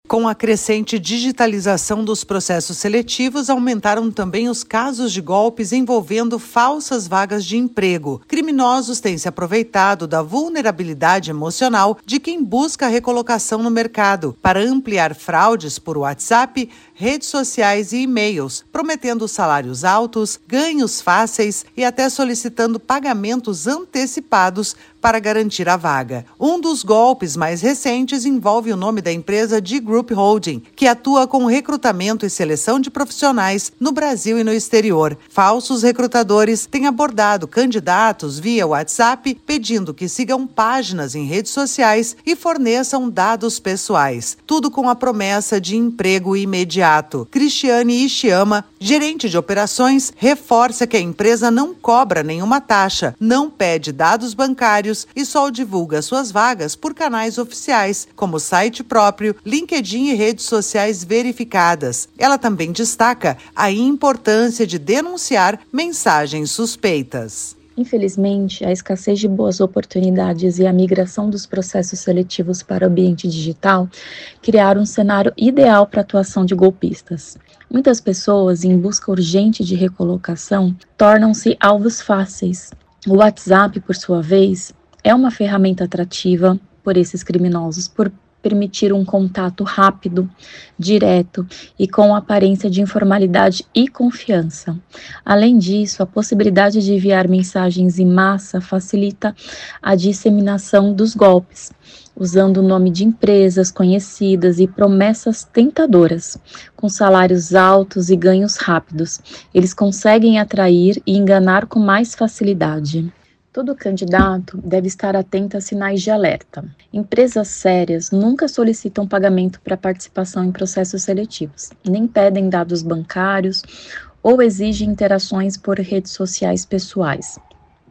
Com a crescente digitalização dos processos seletivos, aumentaram também os casos de golpes envolvendo falsas vagas de emprego. Criminosos têm se aproveitado da vulnerabilidade emocional de quem busca recolocação no mercado para ampliar fraudes por WhatsApp, redes sociais e e-mails, prometendo salários altos, ganhos fáceis e até solicitando pagamentos antecipados para garantir a vaga. Um dos golpes mais recentes envolve o nome da empresa D-Group Holding, que atua com recrutamento e seleção de profissionais no Brasil e no exterior. Falsos recrutadores têm abordado candidatos via WhatsApp, pedindo que sigam páginas em redes sociais e forneçam dados pessoais. Tudo com a promessa de emprego imediato. Cristiane Ishiyama, gerente de operações, reforça que a empresa não cobra nenhuma taxa, não pede dados bancários e só divulga suas vagas por canais oficiais, como site próprio, LinkedIn e redes sociais verificadas. Ela também destaca a importância de denunciar mensagens suspeitas. Infelizmente, a escassez de boas oportunidades e a migração dos processos seletivos para o ambiente digital criaram um cenário ideal para a atuação de golpistas. Muitas pessoas, em busca urgente de recolocação, tornam-se alvos fáceis. O WhatsApp, por sua vez, é uma ferramenta atrativa por esses criminosos, por permitir um contato rápido, direto e com aparência de informalidade e confiança. Além disso, a possibilidade de enviar mensagens em massa facilita a disseminação dos golpes, usando o nome de empresas conhecidas e promessas tentadoras, com salários altos e ganhos rápidos. Eles conseguem atrair e enganar com mais facilidade. Todo candidato deve estar atento a sinais de alerta. Empresas sérias nunca solicitam pagamento para participação em processos seletivos, nem pedem dados bancários ou exigem interações por redes sociais pessoais.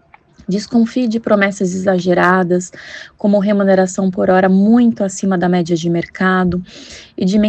Desconfie de promessas exageradas, como remuneração por hora muito acima da média de mercado e de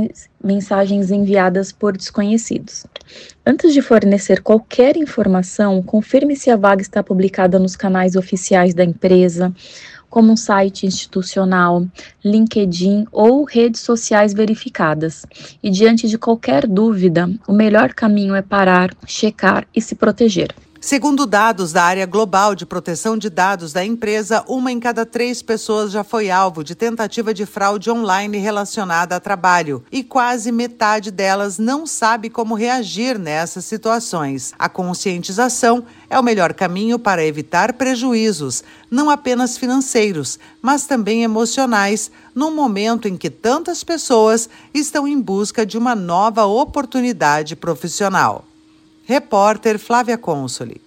mensagens enviadas por desconhecidos. Antes de fornecer qualquer informação, confirme se a vaga está publicada nos canais oficiais da empresa, como um site institucional, LinkedIn ou redes sociais verificadas. E diante de qualquer dúvida, o melhor caminho é parar, checar e se proteger. Segundo dados da área global de proteção de dados da empresa, 1 em cada 3 pessoas já foi alvo de tentativa de fraude online relacionada a trabalho e quase metade delas não sabe como reagir nessas situações. A conscientização é o melhor caminho para evitar prejuízos, não apenas financeiros, mas também emocionais, num momento em que tantas pessoas estão em busca de uma nova oportunidade profissional. Repórter Flávia Consoli.